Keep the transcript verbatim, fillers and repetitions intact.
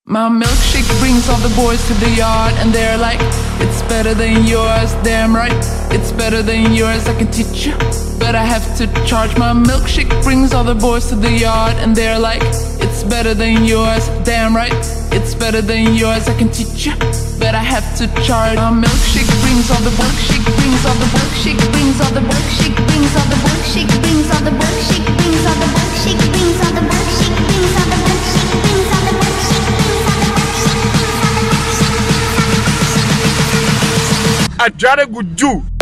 My milkshake brings all the boys to the yard, and they're like, it's better than yours, damn right. It's better than yours, I can teach you, but I have to charge. My milkshake brings all the boys to the yard, and they're like, it's better than yours, damn right. It's better than yours, I can teach you, but I have to charge. My milkshake brings all the milkshake brings all the milkshake brings all the milkshake brings all the milkshake brings all the milkshake brings all the milkshake brings all the milkshake brings all the milkshake brings all the milkshake brings all the milkshake. Ajare Guju.